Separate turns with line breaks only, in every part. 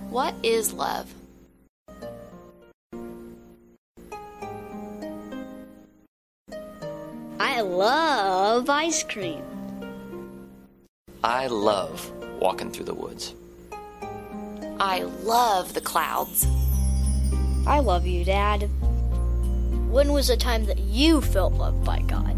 What is love?
I love ice cream.
I love walking through the woods.
I love the clouds.
I love you, Dad. When was a time that you felt loved by God?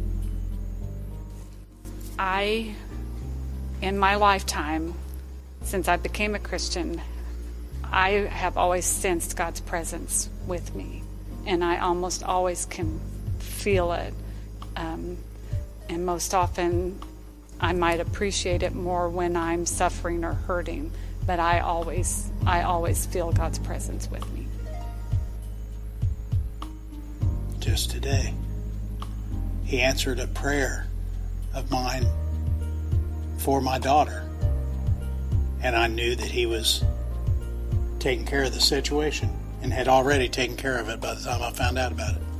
In my lifetime, since I became a Christian, I have always sensed God's presence with me, and I almost always can feel it. And most often, I might appreciate it more when I'm suffering or hurting, but I always feel God's presence with me.
Just today, he answered a prayer of mine for my daughter, and I knew that he was taking care of the situation and had already taken care of it by the time I found out about it.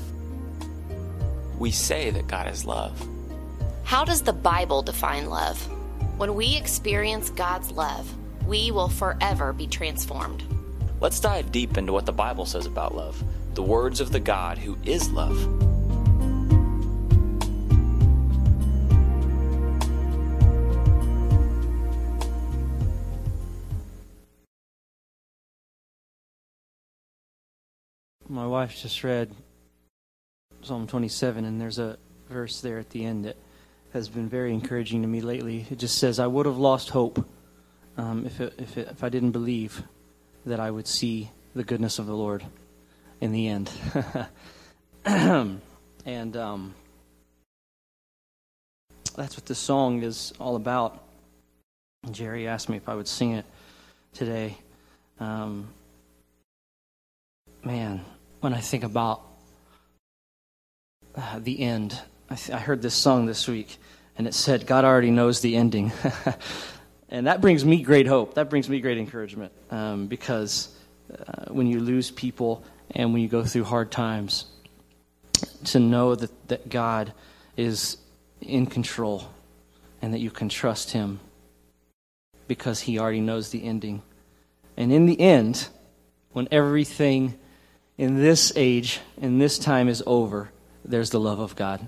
We say that God is love.
How does the Bible define love? When we experience God's love, we will forever be transformed.
Let's dive deep into what the Bible says about love, the words of the God who is love.
My wife just read Psalm 27, and there's a verse there at the end that has been very encouraging to me lately. It just says, I would have lost hope if I didn't believe that I would see the goodness of the Lord in the end. And that's what this song is all about. Jerry asked me if I would sing it today. Man, when I think about the end, I heard this song this week, and it said, God already knows the ending. And that brings me great hope. That brings me great encouragement, because when you lose people and when you go through hard times, to know that God is in control and that you can trust him because he already knows the ending. And in the end, when everything in this age, in this time is over, there's the love of God.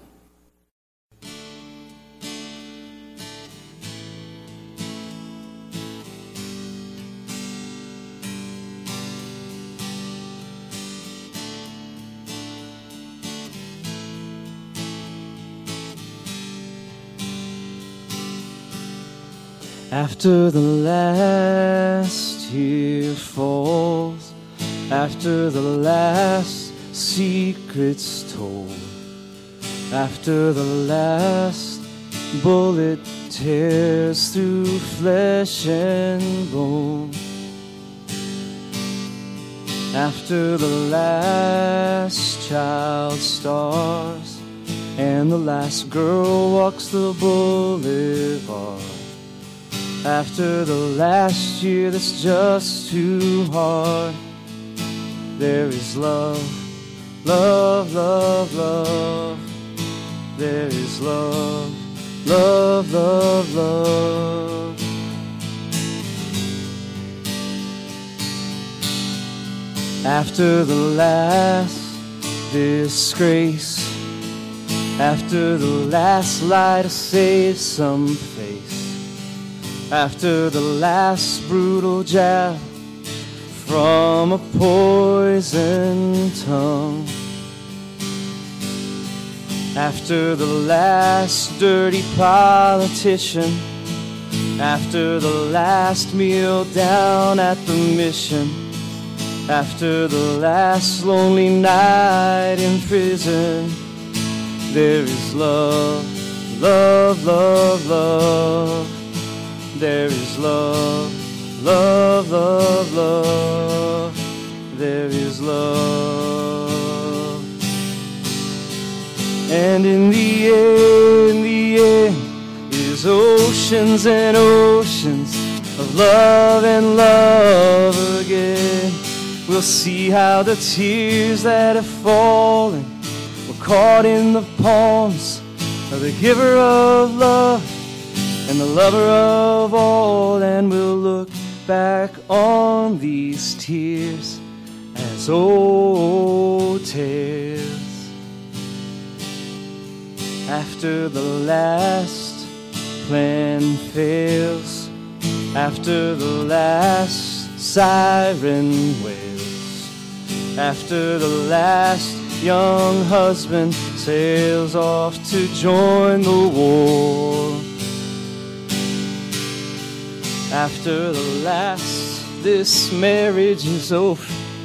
After the last tear falls, after the last secret's told, after the last bullet tears through flesh and bone, after the last child stars and the last girl walks the boulevard, after the last year that's just too hard, there is love, love, love, love. There is love, love, love, love. After the last disgrace, after the last lie to save some face, after the last brutal jab from a poisoned tongue, after the last dirty politician, after the last meal down at the mission, after the last lonely night in prison, there is love, love, love, love. There is love, love, love, love. There is love. And in the end is oceans and oceans of love and love again. We'll see how the tears that have fallen were caught in the palms of the giver of love and the lover of all, and we'll look back on these tears as old tales. After the last plan fails, after the last siren wails, after the last young husband sails off to join the war, after the last this marriage is over,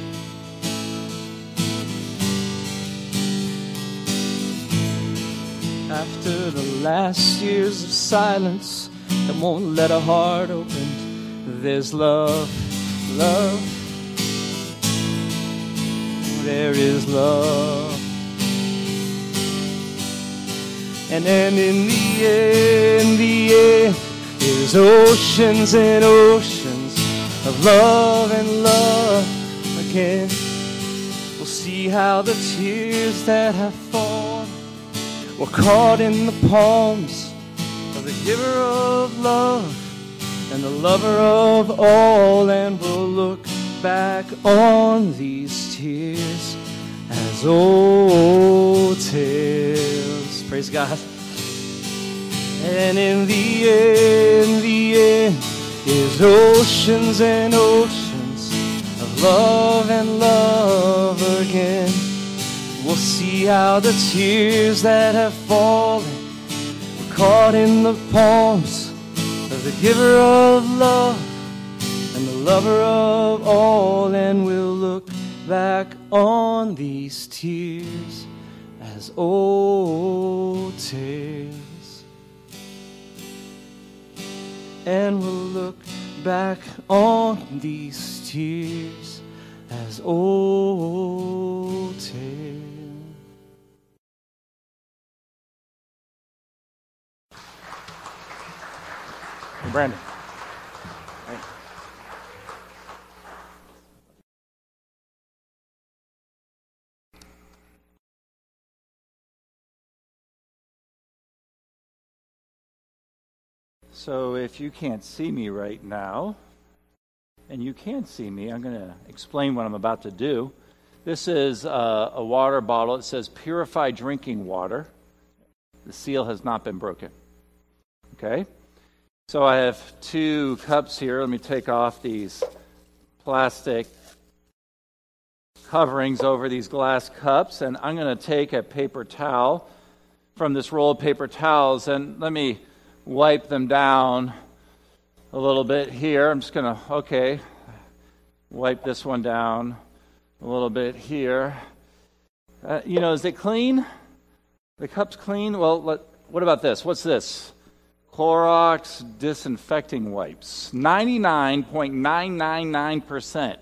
after the last years of silence that won't let a heart open, there's love, love, there is love. And then in the end, there's oceans and oceans of love and love again. We'll see how the tears that have fallen were caught in the palms of the giver of love and the lover of all, and we'll look back on these tears as old tales. Praise God. And in the end is oceans and oceans of love and love again. We'll see how the tears that have fallen were caught in the palms of the giver of love and the lover of all, and we'll look back on these tears as old tales. And we'll look back on these tears as old tales.
Hey, Brandon. Hey. So if you can't see me right now, and you can see me, I'm going to explain what I'm about to do. This is a water bottle. It says purified drinking water. The seal has not been broken. Okay? So I have 2 cups here. Let me take off these plastic coverings over these glass cups, and I'm going to take a paper towel from this roll of paper towels, and let me wipe them down a little bit here. I'm just going to, wipe this one down a little bit here. Is it clean? The cup's clean? Well, what about this? What's this? Clorox disinfecting wipes. 99.999%.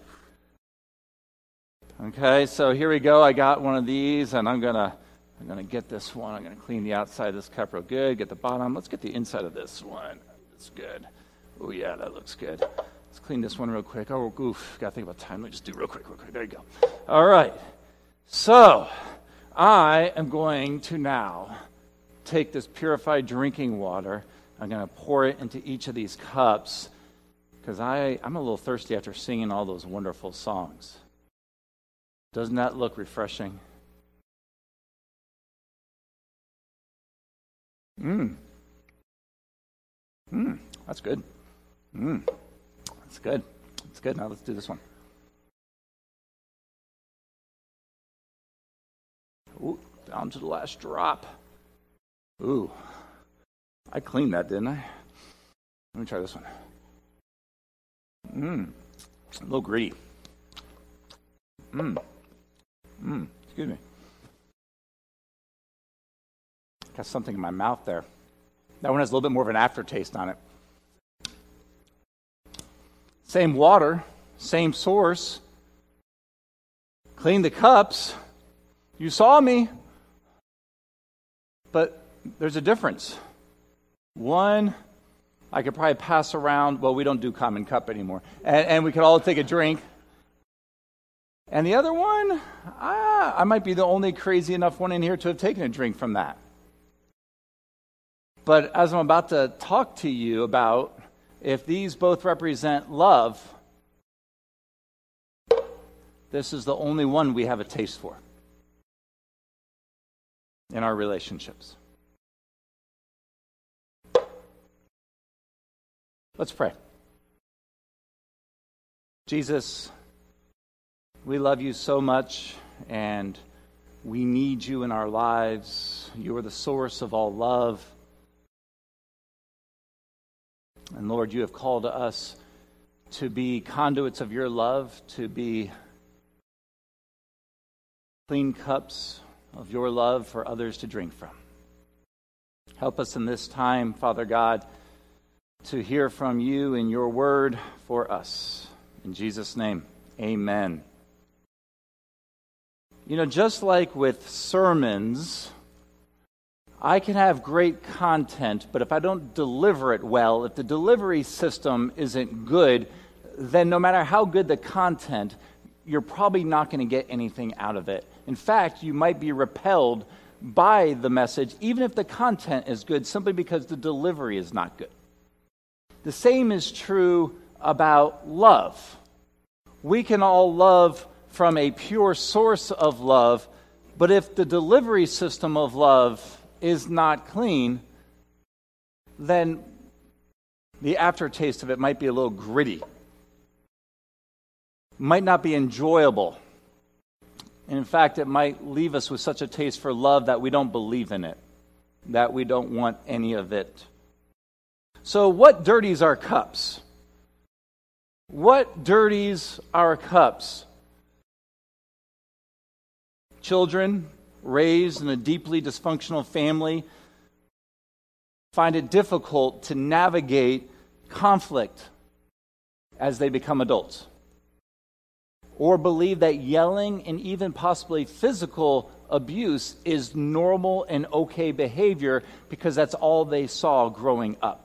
Okay, so here we go. I got one of these, and I'm gonna get this one. I'm gonna clean the outside of this cup real good. Get the bottom. Let's get the inside of this one. That's good. Oh yeah, that looks good. Let's clean this one real quick. Oh, goof. Gotta think about time. Let me just do real quick. There you go. All right. So I am going to now take this purified drinking water. I'm going to pour it into each of these cups because I'm a little thirsty after singing all those wonderful songs. Doesn't that look refreshing? That's good. That's good. That's good. Now let's do this one. Ooh, down to the last drop. Ooh. I cleaned that, didn't I? Let me try this one. A little gritty. Excuse me. Got something in my mouth there. That one has a little bit more of an aftertaste on it. Same water, same source. Clean the cups. You saw me. But there's a difference. One, I could probably pass around. Well, we don't do common cup anymore. And we could all take a drink. And the other one, I might be the only crazy enough one in here to have taken a drink from that. But as I'm about to talk to you about, if these both represent love, this is the only one we have a taste for in our relationships. Let's pray. Jesus, we love you so much, and we need you in our lives. You are the source of all love. And Lord, you have called us to be conduits of your love, to be clean cups of your love for others to drink from. Help us in this time, Father God, to hear from you in your word for us. In Jesus' name, amen. You know, just like with sermons, I can have great content, but if I don't deliver it well, if the delivery system isn't good, then no matter how good the content, you're probably not going to get anything out of it. In fact, you might be repelled by the message, even if the content is good, simply because the delivery is not good. The same is true about love. We can all love from a pure source of love, but if the delivery system of love is not clean, then the aftertaste of it might be a little gritty, might not be enjoyable. And in fact, it might leave us with such a taste for love that we don't believe in it, that we don't want any of it. So what dirties our cups? What dirties our cups? Children raised in a deeply dysfunctional family find it difficult to navigate conflict as they become adults, or believe that yelling and even possibly physical abuse is normal and okay behavior because that's all they saw growing up.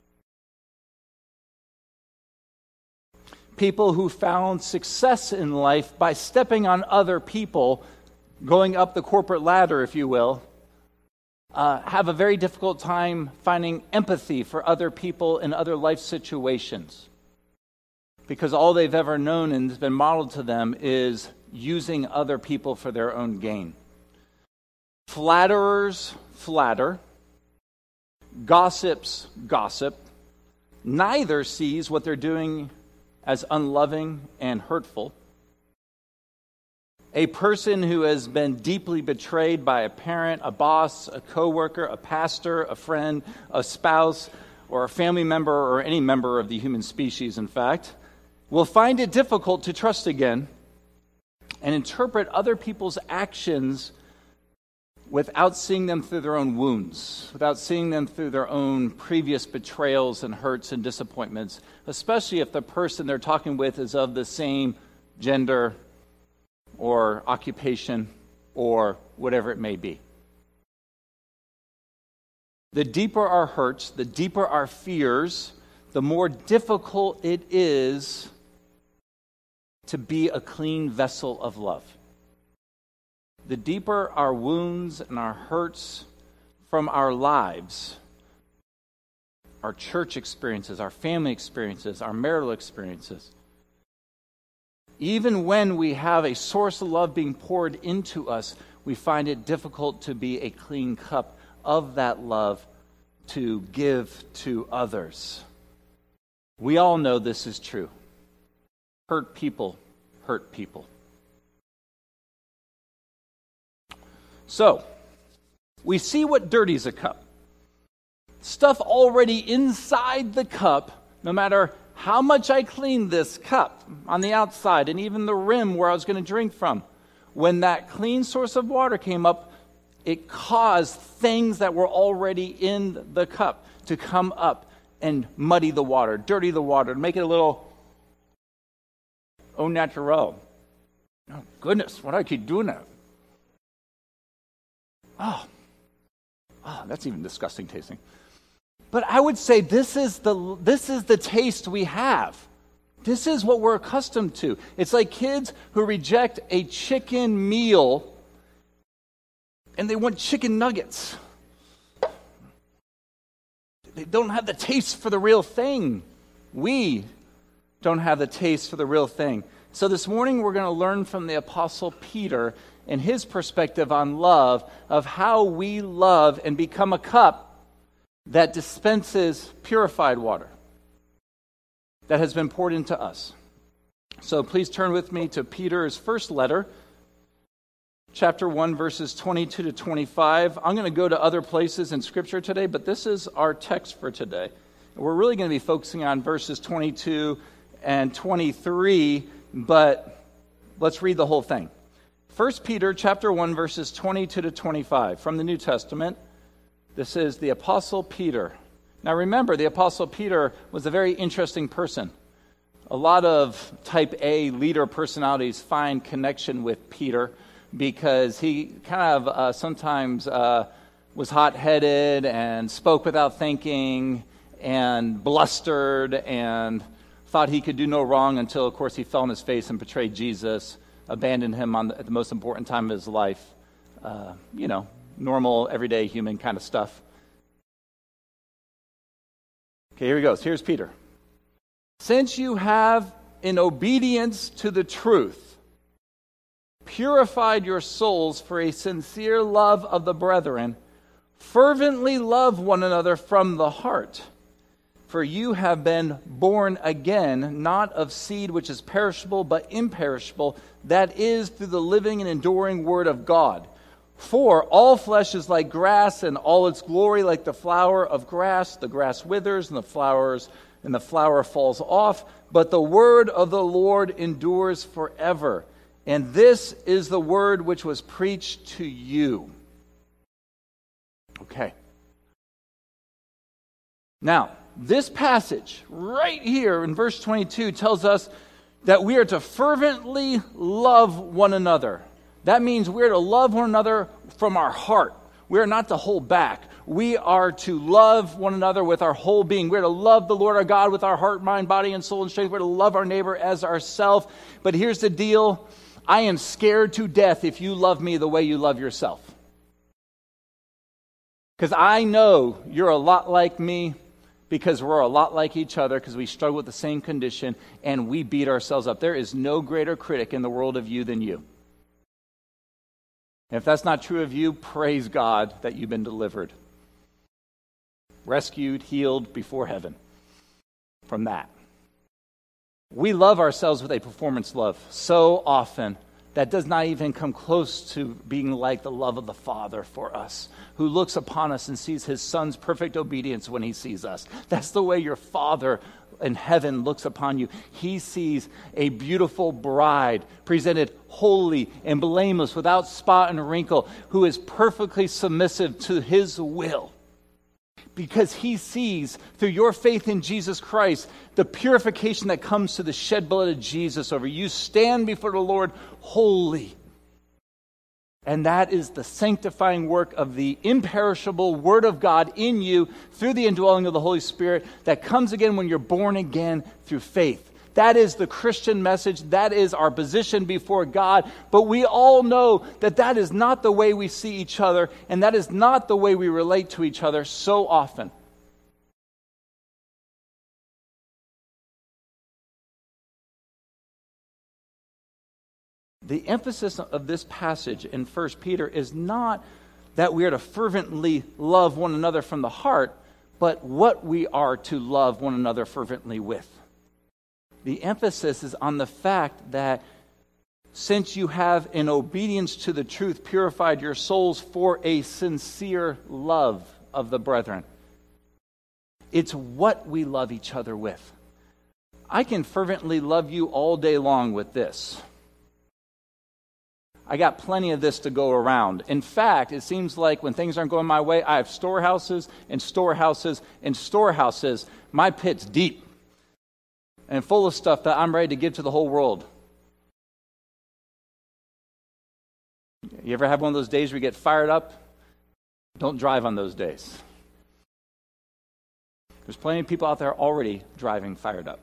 People who found success in life by stepping on other people, going up the corporate ladder, if you will, have a very difficult time finding empathy for other people in other life situations, because all they've ever known and has been modeled to them is using other people for their own gain. Flatterers flatter. Gossips gossip. Neither sees what they're doing as unloving and hurtful. A person who has been deeply betrayed by a parent, a boss, a coworker, a pastor, a friend, a spouse, or a family member, or any member of the human species, in fact, will find it difficult to trust again and interpret other people's actions without seeing them through their own wounds, without seeing them through their own previous betrayals and hurts and disappointments, especially if the person they're talking with is of the same gender or occupation or whatever it may be. The deeper our hurts, the deeper our fears, the more difficult it is to be a clean vessel of love. The deeper our wounds and our hurts from our lives, our church experiences, our family experiences, our marital experiences, even when we have a source of love being poured into us, we find it difficult to be a clean cup of that love to give to others. We all know this is true. Hurt people hurt people. So, we see what dirties a cup. Stuff already inside the cup, no matter how much I cleaned this cup on the outside and even the rim where I was going to drink from. When that clean source of water came up, it caused things that were already in the cup to come up and muddy the water, dirty the water, make it a little au naturel. Oh, goodness, why do I keep doing that? Oh, that's even disgusting tasting. But I would say this is the taste we have. This is what we're accustomed to. It's like kids who reject a chicken meal and they want chicken nuggets. They don't have the taste for the real thing. We don't have the taste for the real thing. So this morning we're going to learn from the Apostle Peter and his perspective on love, of how we love and become a cup that dispenses purified water that has been poured into us. So please turn with me to Peter's first letter, chapter 1, verses 22 to 25. I'm going to go to other places in Scripture today, but this is our text for today. We're really going to be focusing on verses 22 and 23, but let's read the whole thing. 1 Peter chapter 1, verses 22 to 25 from the New Testament. This is the Apostle Peter. Now remember, the Apostle Peter was a very interesting person. A lot of type A leader personalities find connection with Peter because he kind of sometimes was hot-headed and spoke without thinking and blustered and thought he could do no wrong until, of course, he fell on his face and betrayed Jesus, abandoned him at the most important time of his life. Normal, everyday human kind of stuff. Okay, here he goes. Here's Peter. Since you have, in obedience to the truth, purified your souls for a sincere love of the brethren, fervently love one another from the heart. For you have been born again, not of seed which is perishable, but imperishable, that is, through the living and enduring word of God. For all flesh is like grass, and all its glory like the flower of grass. The grass withers, and the flower falls off, but the word of the Lord endures forever. And this is the word which was preached to you. Okay. Now, this passage right here in verse 22 tells us that we are to fervently love one another. That means we are to love one another from our heart. We are not to hold back. We are to love one another with our whole being. We're to love the Lord our God with our heart, mind, body, and soul and strength. We're to love our neighbor as ourselves. But here's the deal. I am scared to death if you love me the way you love yourself. Because I know you're a lot like me, because we're a lot like each other, because we struggle with the same condition, and we beat ourselves up. There is no greater critic in the world of you than you. And if that's not true of you, praise God that you've been delivered. Rescued, healed before heaven from that. We love ourselves with a performance love so often that does not even come close to being like the love of the Father for us, who looks upon us and sees his Son's perfect obedience when he sees us. That's the way your Father in heaven looks upon you. He sees a beautiful bride presented holy and blameless, without spot and wrinkle, who is perfectly submissive to his will. Because he sees, through your faith in Jesus Christ, the purification that comes to the shed blood of Jesus over you. Stand before the Lord holy. And that is the sanctifying work of the imperishable Word of God in you through the indwelling of the Holy Spirit that comes again when you're born again through faith. That is the Christian message. That is our position before God. But we all know that that is not the way we see each other, and that is not the way we relate to each other so often. The emphasis of this passage in 1 Peter is not that we are to fervently love one another from the heart, but what we are to love one another fervently with. The emphasis is on the fact that since you have, in obedience to the truth, purified your souls for a sincere love of the brethren. It's what we love each other with. I can fervently love you all day long with this. I got plenty of this to go around. In fact, it seems like when things aren't going my way, I have storehouses and storehouses and storehouses. My pit's deep and full of stuff that I'm ready to give to the whole world. You ever have one of those days where you get fired up? Don't drive on those days. There's plenty of people out there already driving fired up.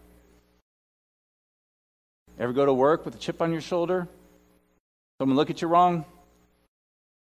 Ever go to work with a chip on your shoulder? Someone look at you wrong?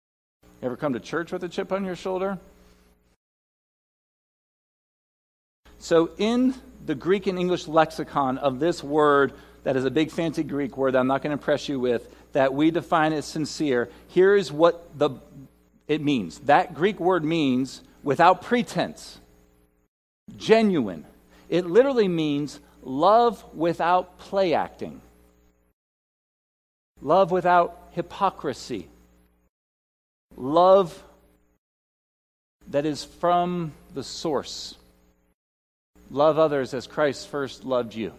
Ever come to church with a chip on your shoulder? So in the Greek and English lexicon of this word, that is a big fancy Greek word that I'm not going to impress you with, that we define as sincere, here is what it means. That Greek word means without pretense, genuine. It literally means love without play acting, love without hypocrisy, love that is from the source. Love others as Christ first loved you.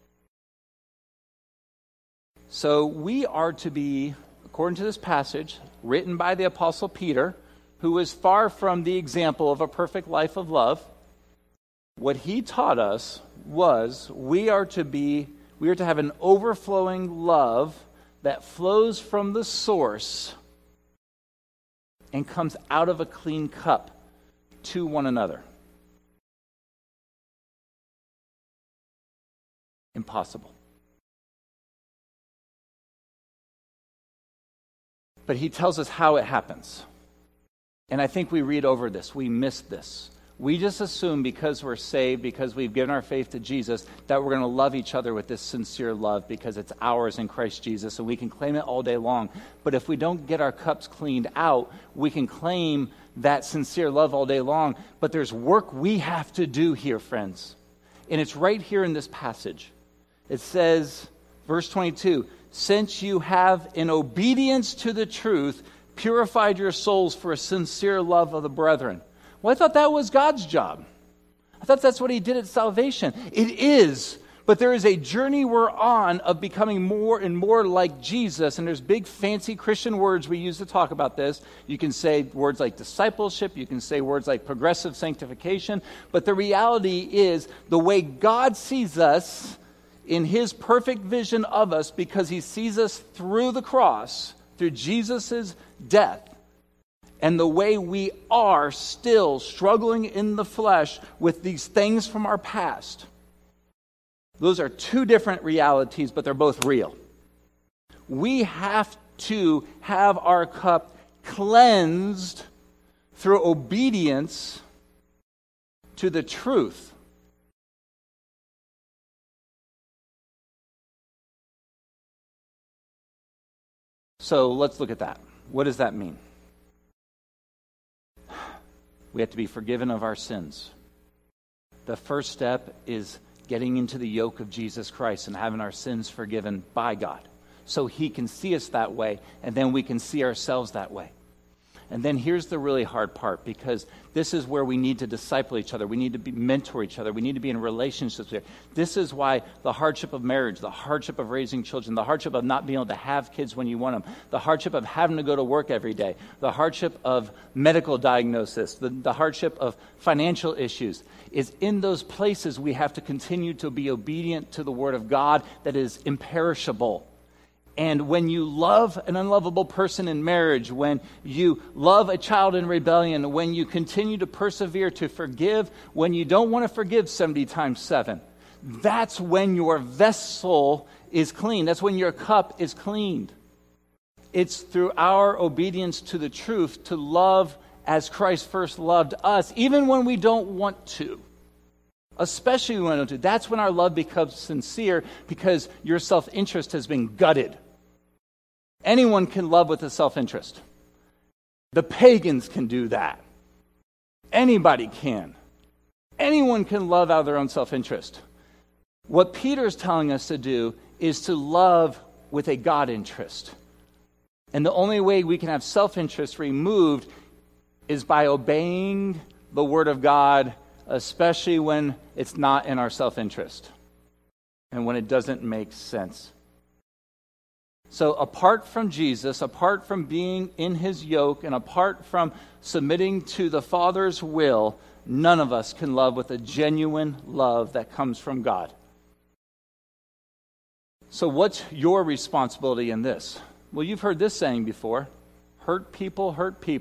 So we are to be, according to this passage, written by the Apostle Peter, who is far from the example of a perfect life of love. What he taught us was we are to have an overflowing love that flows from the source and comes out of a clean cup to one another. Impossible. But he tells us how it happens. And I think we read over this. We miss this. We just assume because we're saved, because we've given our faith to Jesus, that we're going to love each other with this sincere love because it's ours in Christ Jesus, and we can claim it all day long. But if we don't get our cups cleaned out, we can claim that sincere love all day long. But there's work we have to do here, friends. And it's right here in this passage. It says, verse 22, since you have, in obedience to the truth, purified your souls for a sincere love of the brethren. Well, I thought that was God's job. I thought that's what he did at salvation. It is, but there is a journey we're on of becoming more and more like Jesus, and there's big fancy Christian words we use to talk about this. You can say words like discipleship, you can say words like progressive sanctification, but the reality is the way God sees us in his perfect vision of us, because he sees us through the cross, through Jesus' death, and the way we are still struggling in the flesh with these things from our past. Those are two different realities, but they're both real. We have to have our cup cleansed through obedience to the truth. So let's look at that. What does that mean? We have to be forgiven of our sins. The first step is getting into the yoke of Jesus Christ and having our sins forgiven by God, so he can see us that way, and then we can see ourselves that way. And then here's the really hard part, because this is where we need to disciple each other. We need to mentor each other. We need to be in relationships here. This is why the hardship of marriage, the hardship of raising children, the hardship of not being able to have kids when you want them, the hardship of having to go to work every day, the hardship of medical diagnosis, the hardship of financial issues, is in those places we have to continue to be obedient to the Word of God that is imperishable. And when you love an unlovable person in marriage, when you love a child in rebellion, when you continue to persevere to forgive, when you don't want to forgive 70 times 7, that's when your vessel is clean. That's when your cup is cleaned. It's through our obedience to the truth to love as Christ first loved us, even when we don't want to. Especially when we don't want to. That's when our love becomes sincere, because your self-interest has been gutted. Anyone can love with a self-interest. The pagans can do that. Anybody can. Anyone can love out of their own self-interest. What Peter's telling us to do is to love with a God interest. And the only way we can have self-interest removed is by obeying the Word of God, especially when it's not in our self-interest and when it doesn't make sense. So apart from Jesus, apart from being in his yoke, and apart from submitting to the Father's will, none of us can love with a genuine love that comes from God. So what's your responsibility in this? Well, you've heard this saying before. Hurt people,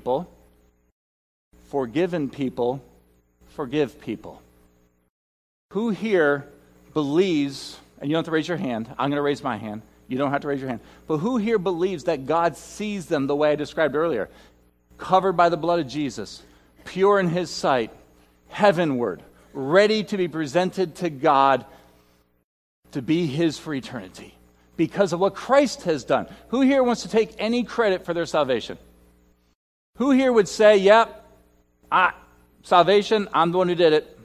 forgiven people, forgive people. Who here believes, and you don't have to raise your hand, I'm going to raise my hand. You don't have to raise your hand. But who here believes that God sees them the way I described earlier? Covered by the blood of Jesus, pure in his sight, heavenward, ready to be presented to God to be his for eternity because of what Christ has done. Who here wants to take any credit for their salvation? Who here would say, yep, salvation, I'm the one who did it?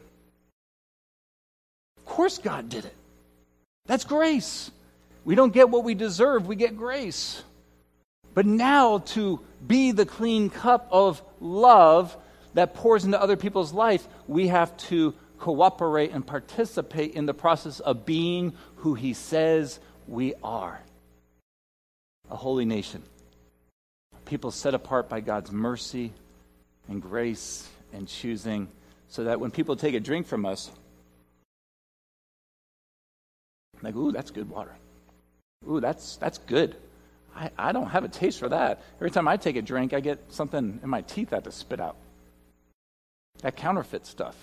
Of course God did it. That's grace. We don't get what we deserve, we get grace. But now to be the clean cup of love that pours into other people's life, we have to cooperate and participate in the process of being who he says we are. A holy nation. People set apart by God's mercy and grace and choosing, so that when people take a drink from us, like, ooh, that's good water. Ooh, that's good. I don't have a taste for that. Every time I take a drink, I get something in my teeth I have to spit out. That counterfeit stuff.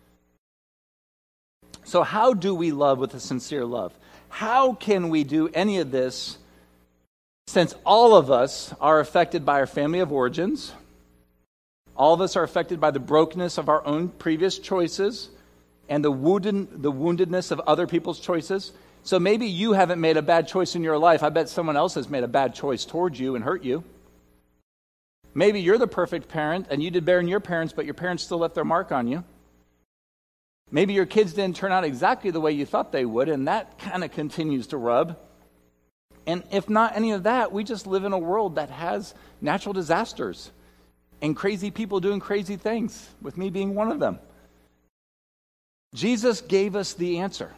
So how do we love with a sincere love? How can we do any of this since all of us are affected by our family of origins? All of us are affected by the brokenness of our own previous choices and the woundedness of other people's choices. So maybe you haven't made a bad choice in your life. I bet someone else has made a bad choice towards you and hurt you. Maybe you're the perfect parent and you did better than your parents, but your parents still left their mark on you. Maybe your kids didn't turn out exactly the way you thought they would, and that kind of continues to rub. And if not any of that, we just live in a world that has natural disasters and crazy people doing crazy things, with me being one of them. Jesus gave us the answer.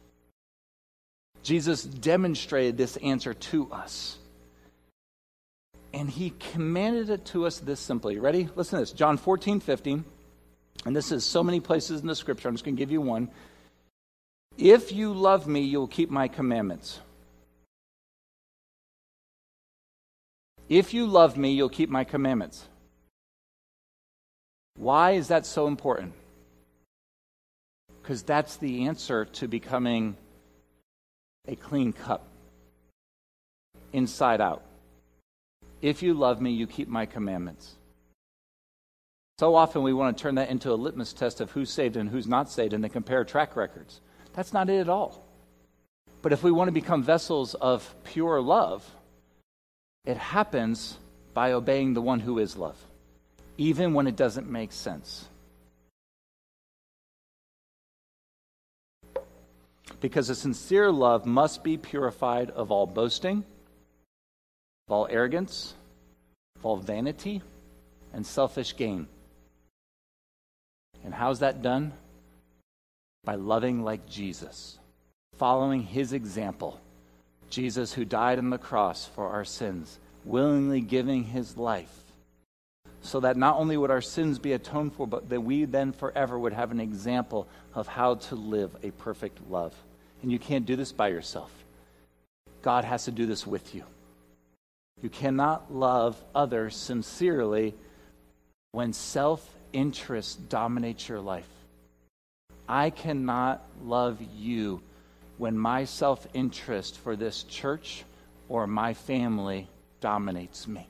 Jesus demonstrated this answer to us. And he commanded it to us this simply. Ready? Listen to this. John 14:15. And this is so many places in the scripture. I'm just going to give you one. If you love me, you'll keep my commandments. If you love me, you'll keep my commandments. Why is that so important? Because that's the answer to becoming a clean cup, inside out. If you love me, you keep my commandments. So often we want to turn that into a litmus test of who's saved and who's not saved and then compare track records. That's not it at all. But if we want to become vessels of pure love, it happens by obeying the one who is love, even when it doesn't make sense. Because a sincere love must be purified of all boasting, of all arrogance, of all vanity, and selfish gain. And how's that done? By loving like Jesus, following his example. Jesus, who died on the cross for our sins, willingly giving his life, so that not only would our sins be atoned for, but that we then forever would have an example of how to live a perfect love. And you can't do this by yourself. God has to do this with you. You cannot love others sincerely when self-interest dominates your life. I cannot love you when my self-interest for this church or my family dominates me.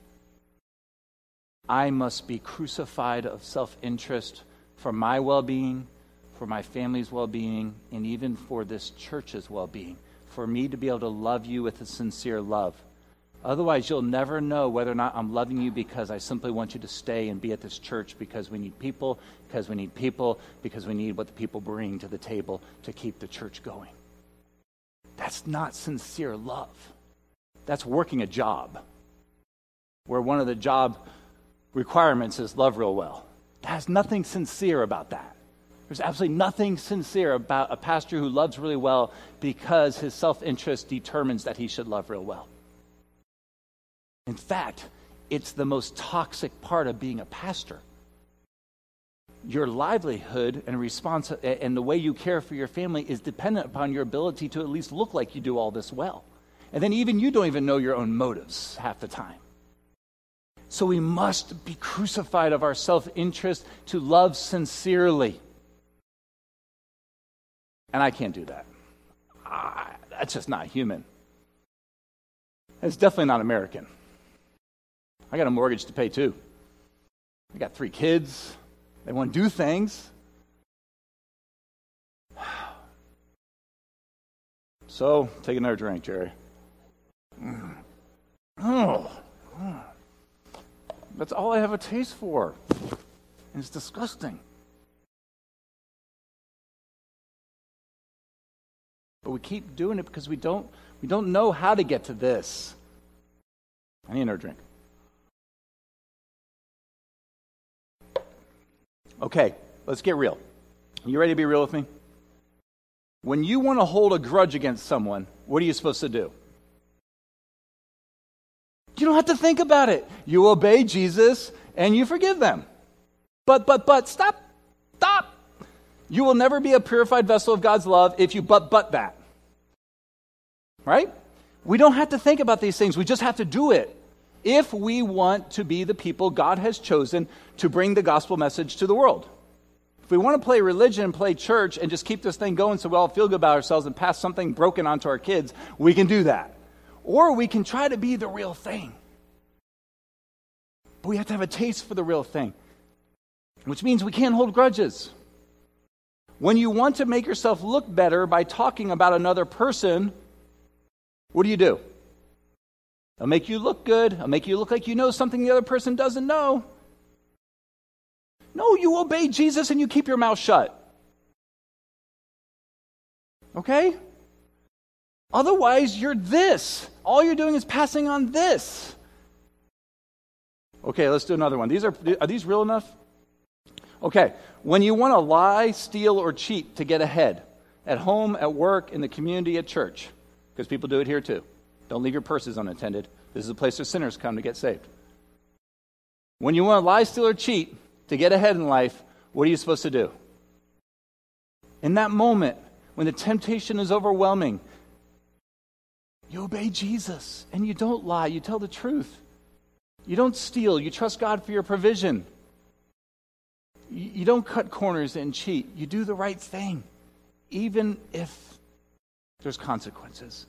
I must be crucified of self-interest for my well-being, for my family's well-being, and even for this church's well-being, for me to be able to love you with a sincere love. Otherwise, you'll never know whether or not I'm loving you because I simply want you to stay and be at this church because we need people, because we need what the people bring to the table to keep the church going. That's not sincere love. That's working a job, where one of the job requirements is love real well. There's nothing sincere about that. There's absolutely nothing sincere about a pastor who loves really well because his self-interest determines that he should love real well. In fact, it's the most toxic part of being a pastor. Your livelihood and response and the way you care for your family is dependent upon your ability to at least look like you do all this well. And then even you don't even know your own motives half the time. So we must be crucified of our self-interest to love sincerely. And I can't do that. That's just not human. It's definitely not American. I got a mortgage to pay too. I got 3 kids. They want to do things. So, take another drink, Jerry. Oh, that's all I have a taste for. And it's disgusting. But we keep doing it because we don't know how to get to this. I need another drink. Okay, let's get real. You ready to be real with me? When you want to hold a grudge against someone, what are you supposed to do? You don't have to think about it. You obey Jesus and you forgive them. But, stop. You will never be a purified vessel of God's love if you but that. Right? We don't have to think about these things. We just have to do it. If we want to be the people God has chosen to bring the gospel message to the world. If we want to play religion, play church, and just keep this thing going so we all feel good about ourselves and pass something broken onto our kids, we can do that. Or we can try to be the real thing. But we have to have a taste for the real thing. Which means we can't hold grudges. When you want to make yourself look better by talking about another person, what do? It'll make you look good. It'll make you look like you know something the other person doesn't know. No, you obey Jesus and you keep your mouth shut. Okay? Otherwise, you're this. All you're doing is passing on this. Okay, let's do another one. Are these real enough? Okay, when you want to lie, steal, or cheat to get ahead, at home, at work, in the community, at church, because people do it here too. Don't leave your purses unattended. This is a place where sinners come to get saved. When you want to lie, steal, or cheat to get ahead in life, what are you supposed to do? In that moment, when the temptation is overwhelming, you obey Jesus and you don't lie. You tell the truth. You don't steal. You trust God for your provision. You don't cut corners and cheat. You do the right thing, even if there's consequences.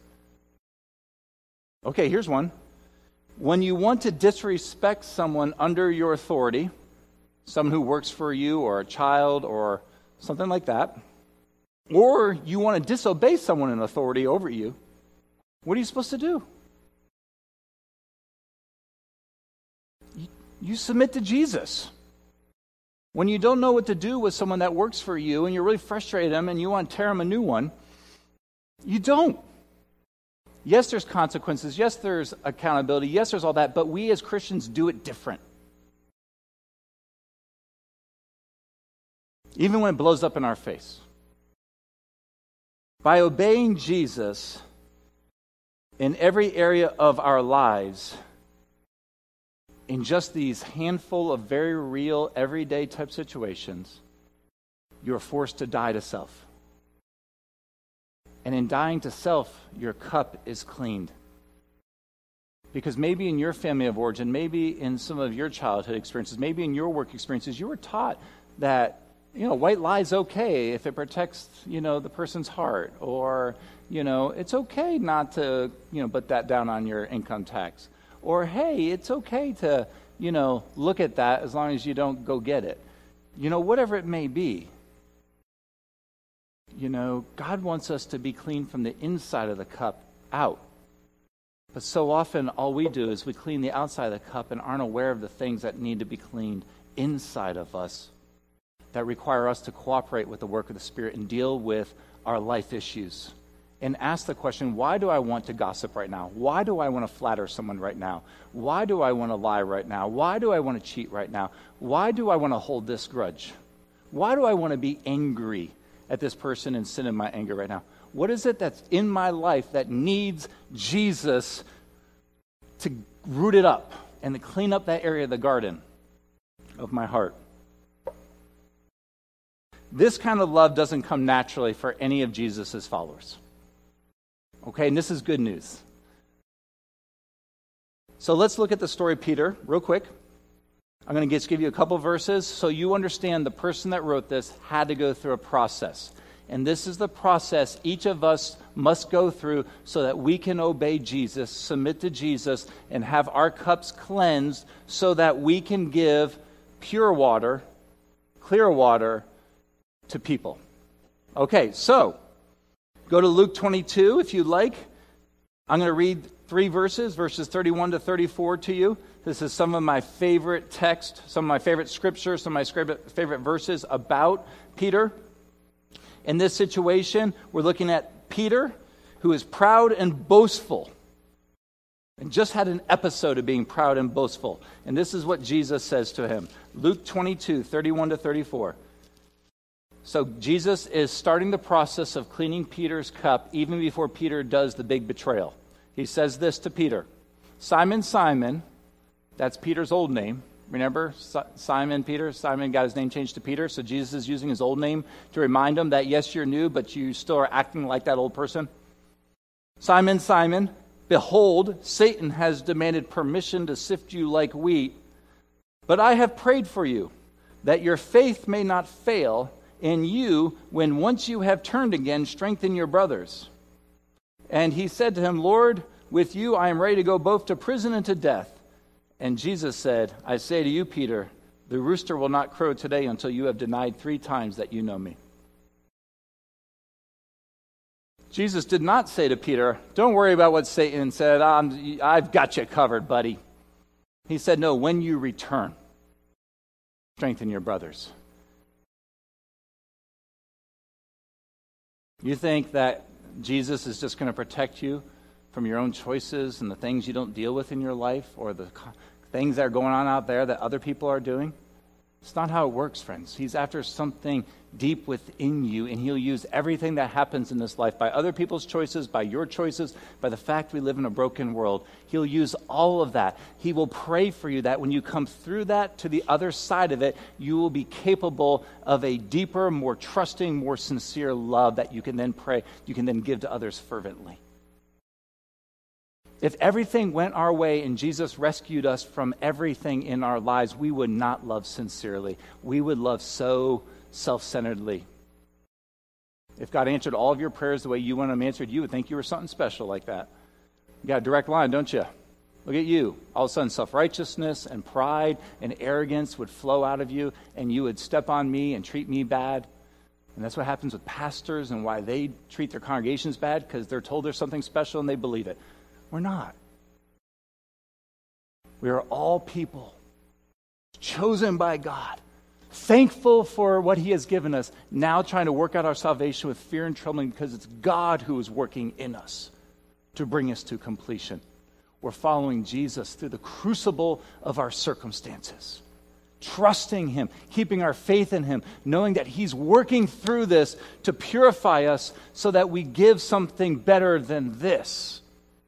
Okay, here's one. When you want to disrespect someone under your authority, someone who works for you or a child or something like that, or you want to disobey someone in authority over you, what are you supposed to do? You submit to Jesus. When you don't know what to do with someone that works for you and you're really frustrated them and you want to tear them a new one, you don't. Yes, there's consequences. Yes, there's accountability. Yes, there's all that. But we as Christians do it different. Even when it blows up in our face. By obeying Jesus in every area of our lives, in just these handful of very real, everyday type situations, you are forced to die to self. And in dying to self, your cup is cleaned. Because maybe in your family of origin, maybe in some of your childhood experiences, maybe in your work experiences, you were taught that, white lie is okay if it protects, the person's heart. Or, it's okay not to, put that down on your income tax. Or, hey, it's okay to, look at that as long as you don't go get it. Whatever it may be. God wants us to be clean from the inside of the cup out. But so often all we do is we clean the outside of the cup and aren't aware of the things that need to be cleaned inside of us that require us to cooperate with the work of the Spirit and deal with our life issues. And ask the question, why do I want to gossip right now? Why do I want to flatter someone right now? Why do I want to lie right now? Why do I want to cheat right now? Why do I want to hold this grudge? Why do I want to be angry at this person and sin in my anger right now? What is it that's in my life that needs Jesus to root it up and to clean up that area of the garden of my heart? This kind of love doesn't come naturally for any of Jesus' followers. Okay, and this is good news. So let's look at the story of Peter real quick. I'm going to just give you a couple verses so you understand the person that wrote this had to go through a process. And this is the process each of us must go through so that we can obey Jesus, submit to Jesus, and have our cups cleansed so that we can give pure water, clear water to people. Okay, so Go to Luke 22 if you'd like. I'm going to read 3 verses 31 to 34 to you. This is some of my favorite text, some of my favorite scriptures, some of my favorite verses about Peter. In this situation, we're looking at Peter, who is proud and boastful, and just had an episode of being proud and boastful. And this is what Jesus says to him. Luke 22, 31 to 34. So Jesus is starting the process of cleaning Peter's cup even before Peter does the big betrayal. He says this to Peter. Simon, Simon, that's Peter's old name. Remember, Simon, Peter? Simon got his name changed to Peter, so Jesus is using his old name to remind him that, yes, you're new, but you still are acting like that old person. Simon, Simon, behold, Satan has demanded permission to sift you like wheat, but I have prayed for you, that your faith may not fail, and you, when once you have turned again, strengthen your brothers. And he said to him, Lord, with you I am ready to go both to prison and to death. And Jesus said, I say to you, Peter, the rooster will not crow today until you have denied 3 times that you know me. Jesus did not say to Peter, don't worry about what Satan said. I've got you covered, buddy. He said, no, when you return, strengthen your brothers. You think that Jesus is just going to protect you from your own choices and the things you don't deal with in your life or the things that are going on out there that other people are doing? It's not how it works, friends. He's after something deep within you, and he'll use everything that happens in this life by other people's choices, by your choices, by the fact we live in a broken world. He'll use all of that. He will pray for you that when you come through that to the other side of it, you will be capable of a deeper, more trusting, more sincere love that you can then pray, you can then give to others fervently. If everything went our way and Jesus rescued us from everything in our lives, we would not love sincerely. We would love so self-centeredly. If God answered all of your prayers the way you want them answered, you would think you were something special like that. You got a direct line, don't you? Look at you. All of a sudden, self-righteousness and pride and arrogance would flow out of you, and you would step on me and treat me bad. And that's what happens with pastors and why they treat their congregations bad, because they're told there's something special and they believe it. We're not. We are all people chosen by God, thankful for what he has given us, now trying to work out our salvation with fear and trembling because it's God who is working in us to bring us to completion. We're following Jesus through the crucible of our circumstances, trusting him, keeping our faith in him, knowing that he's working through this to purify us so that we give something better than this.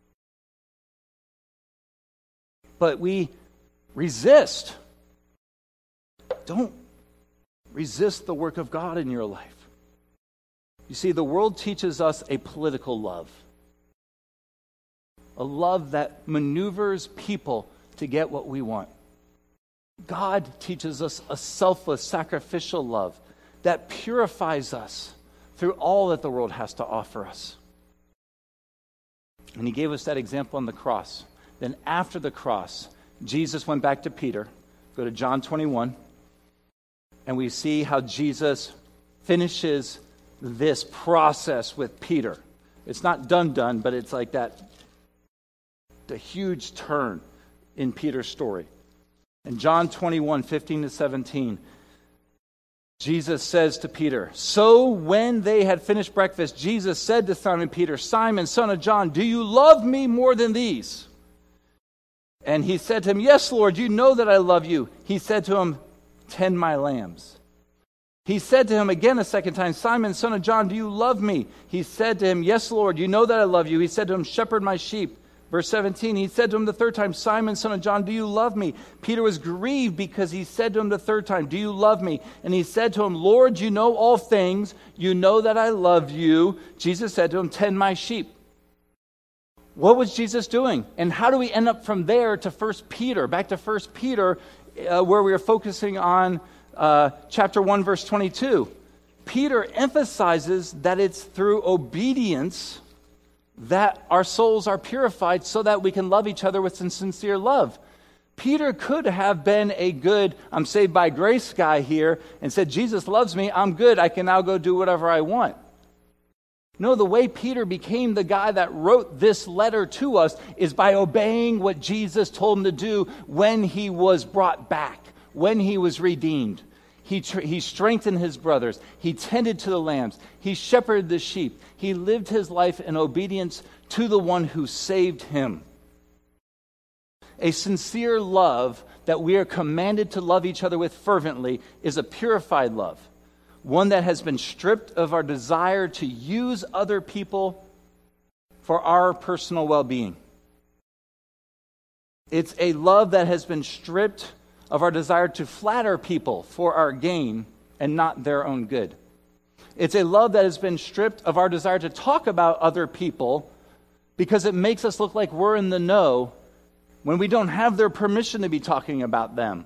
But we resist. Don't resist the work of God in your life. You see, the world teaches us a political love. A love that maneuvers people to get what we want. God teaches us a selfless, sacrificial love that purifies us through all that the world has to offer us. And he gave us that example on the cross. Then after the cross, Jesus went back to Peter. Go to John 21. And we see how Jesus finishes this process with Peter. It's not done, but it's like that, the huge turn in Peter's story. In John 21, 15 to 17, Jesus says to Peter, so when they had finished breakfast, Jesus said to Simon Peter, Simon, son of John, do you love me more than these? And he said to him, yes, Lord, you know that I love you. He said to him, tend my lambs. He said to him again a second time, Simon, son of John, do you love me? He said to him, yes, Lord, you know that I love you. He said to him, shepherd my sheep. Verse 17, he said to him the third time, Simon, son of John, do you love me? Peter was grieved because he said to him the third time, do you love me? And he said to him, Lord, you know all things. You know that I love you. Jesus said to him, tend my sheep. What was Jesus doing? And how do we end up from there to 1 Peter? Back to 1 Peter, where we are focusing on chapter 1, verse 22. Peter emphasizes that it's through obedience that our souls are purified so that we can love each other with sincere love. Peter could have been a good, I'm saved by grace guy here and said, Jesus loves me, I'm good, I can now go do whatever I want. No, the way Peter became the guy that wrote this letter to us is by obeying what Jesus told him to do when he was brought back, when he was redeemed. He strengthened his brothers. He tended to the lambs. He shepherded the sheep. He lived his life in obedience to the one who saved him. A sincere love that we are commanded to love each other with fervently is a purified love, one that has been stripped of our desire to use other people for our personal well-being. It's a love that has been stripped of our desire to flatter people for our gain and not their own good. It's a love that has been stripped of our desire to talk about other people because it makes us look like we're in the know when we don't have their permission to be talking about them.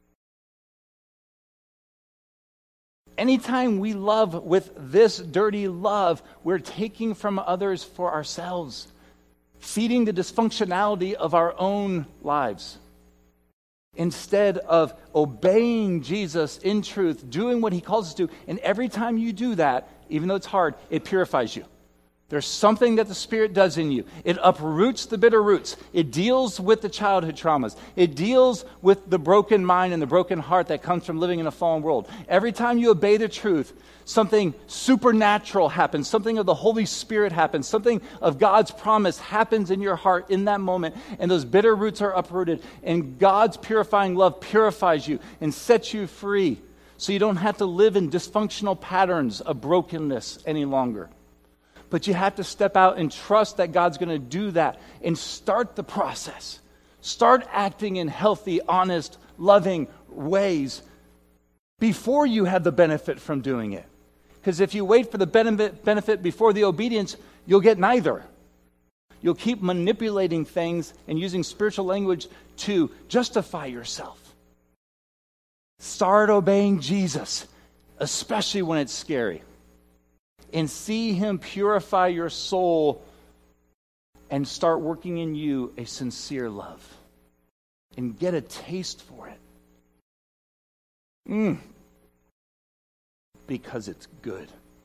Anytime we love with this dirty love, we're taking from others for ourselves, feeding the dysfunctionality of our own lives. Instead of obeying Jesus in truth, doing what he calls us to, and every time you do that, even though it's hard, it purifies you. There's something that the Spirit does in you. It uproots the bitter roots. It deals with the childhood traumas. It deals with the broken mind and the broken heart that comes from living in a fallen world. Every time you obey the truth, something supernatural happens. Something of the Holy Spirit happens. Something of God's promise happens in your heart in that moment. And those bitter roots are uprooted. And God's purifying love purifies you and sets you free. So you don't have to live in dysfunctional patterns of brokenness any longer. But you have to step out and trust that God's going to do that and start the process. Start acting in healthy, honest, loving ways before you have the benefit from doing it. Because if you wait for the benefit before the obedience, you'll get neither. You'll keep manipulating things and using spiritual language to justify yourself. Start obeying Jesus, especially when it's scary. And see him purify your soul and start working in you a sincere love. And get a taste for it. Because it's good.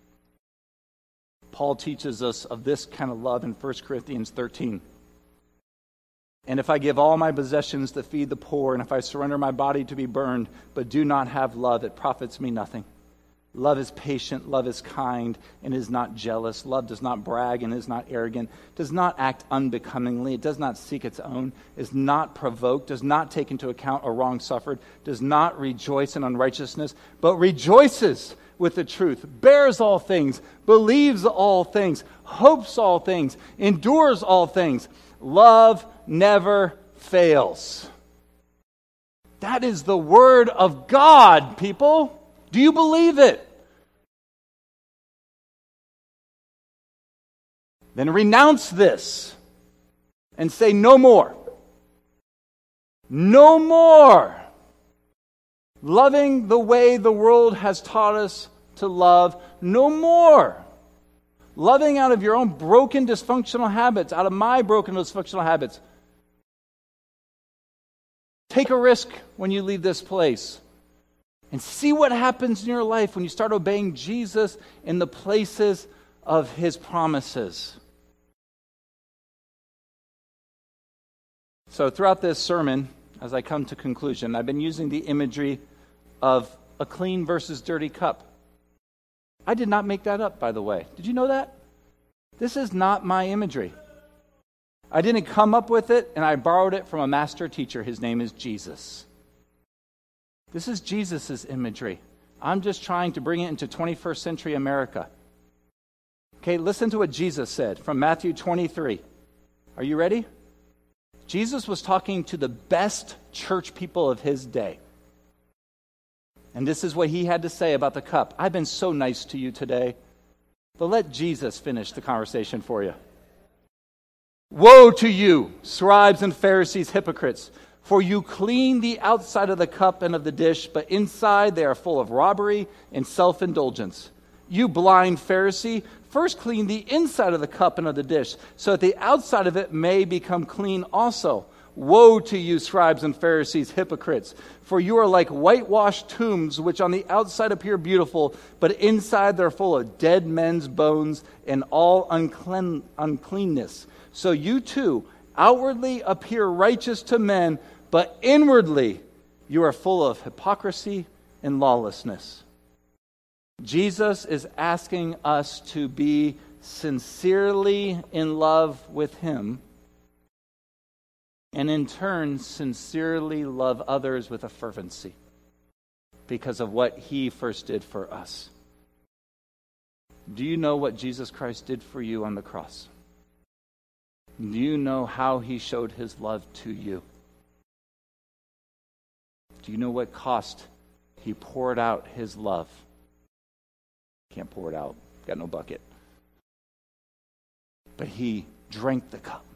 Paul teaches us of this kind of love in 1 Corinthians 13. And if I give all my possessions to feed the poor, and if I surrender my body to be burned, but do not have love, it profits me nothing. Love is patient, love is kind, and is not jealous. Love does not brag and is not arrogant, does not act unbecomingly, it does not seek its own, is not provoked, does not take into account a wrong suffered, does not rejoice in unrighteousness, but rejoices with the truth, bears all things, believes all things, hopes all things, endures all things. Love never fails. That is the word of God, people. Do you believe it? Then renounce this and say no more. No more. Loving the way the world has taught us to love. No more. Loving out of your own broken, dysfunctional habits, out of my broken, dysfunctional habits. Take a risk when you leave this place. And see what happens in your life when you start obeying Jesus in the places of his promises. So throughout this sermon, as I come to conclusion, I've been using the imagery of a clean versus dirty cup. I did not make that up, by the way. Did you know that? This is not my imagery. I didn't come up with it, and I borrowed it from a master teacher. His name is Jesus. This is Jesus' imagery. I'm just trying to bring it into 21st century America. Okay, listen to what Jesus said from Matthew 23. Are you ready? Jesus was talking to the best church people of his day. And this is what he had to say about the cup. I've been so nice to you today, but let Jesus finish the conversation for you. Woe to you, scribes and Pharisees, hypocrites! For you clean the outside of the cup and of the dish, but inside they are full of robbery and self-indulgence. You blind Pharisee, first clean the inside of the cup and of the dish, so that the outside of it may become clean also. Woe to you, scribes and Pharisees, hypocrites! For you are like whitewashed tombs, which on the outside appear beautiful, but inside they're full of dead men's bones and all uncleanness. So you too outwardly appear righteous to men, but inwardly you are full of hypocrisy and lawlessness. Jesus is asking us to be sincerely in love with him, and in turn, sincerely love others with a fervency because of what he first did for us. Do you know what Jesus Christ did for you on the cross? Do you know how he showed his love to you? Do you know what cost he poured out his love? Can't pour it out. Got no bucket. But he drank the cup.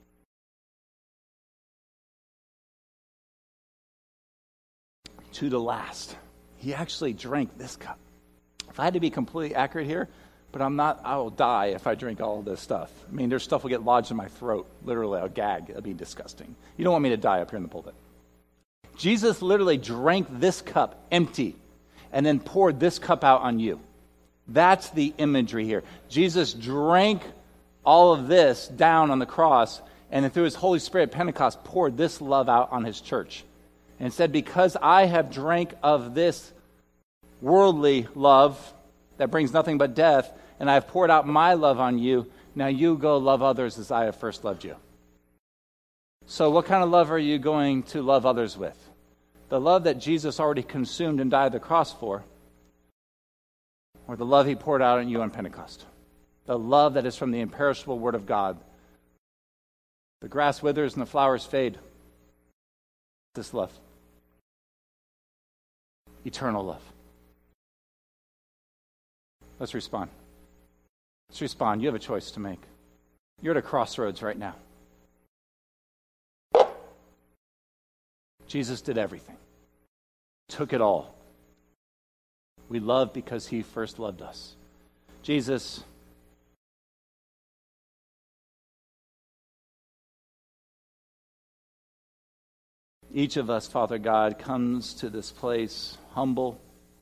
To the last. He actually drank this cup. If I had to be completely accurate here, but I'm not, I will die if I drink all of this stuff. I mean, there's stuff will get lodged in my throat. Literally, I'll gag. It'll be disgusting. You don't want me to die up here in the pulpit. Jesus literally drank this cup empty and then poured this cup out on you. That's the imagery here. Jesus drank all of this down on the cross, and then through his Holy Spirit, Pentecost, poured this love out on his church. And said, because I have drank of this worldly love that brings nothing but death, and I have poured out my love on you, now you go love others as I have first loved you. So what kind of love are you going to love others with? The love that Jesus already consumed and died on the cross for, or the love he poured out on you on Pentecost? The love that is from the imperishable Word of God. The grass withers and the flowers fade. This love. Eternal love. Let's respond. Let's respond. You have a choice to make. You're at a crossroads right now. Jesus did everything. Took it all. We love because he first loved us. Jesus, each of us, Father God, comes to this place humble.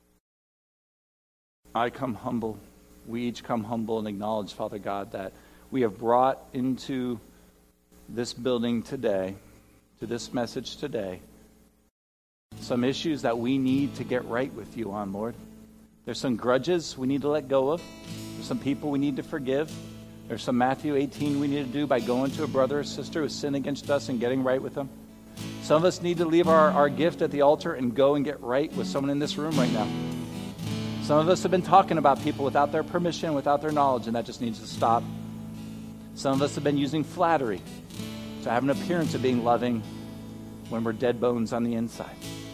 I come humble. We each come humble and acknowledge, Father God, that we have brought into this building today, to this message today, some issues that we need to get right with you on, Lord. There's some grudges we need to let go of. There's some people we need to forgive. There's some Matthew 18 we need to do by going to a brother or sister who sinned against us and getting right with them. Some of us need to leave our gift at the altar and go and get right with someone in this room right now. Some of us have been talking about people without their permission, without their knowledge, and that just needs to stop. Some of us have been using flattery to have an appearance of being loving when we're dead bones on the inside.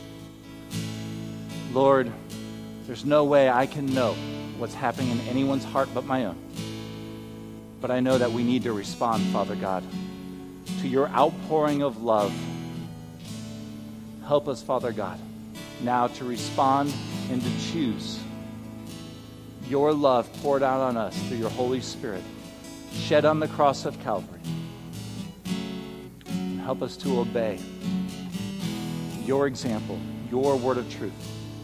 Lord, there's no way I can know what's happening in anyone's heart but my own. But I know that we need to respond, Father God, to your outpouring of love. Help us, Father God, now to respond and to choose your love poured out on us through your Holy Spirit, shed on the cross of Calvary. And help us to obey your example, your word of truth.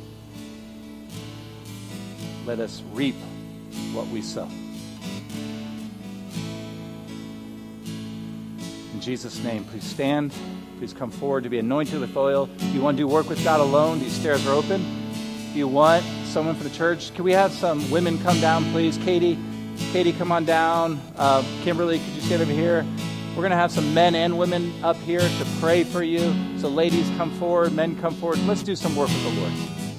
Let us reap what we sow. In Jesus' name, please stand. Please come forward to be anointed with oil. If you want to do work with God alone, these stairs are open. If you want someone for the church, can we have some women come down, please? Katie, come on down. Kimberly, could you stand over here? We're going to have some men and women up here to pray for you. So ladies, come forward. Men, come forward. Let's do some work with the Lord.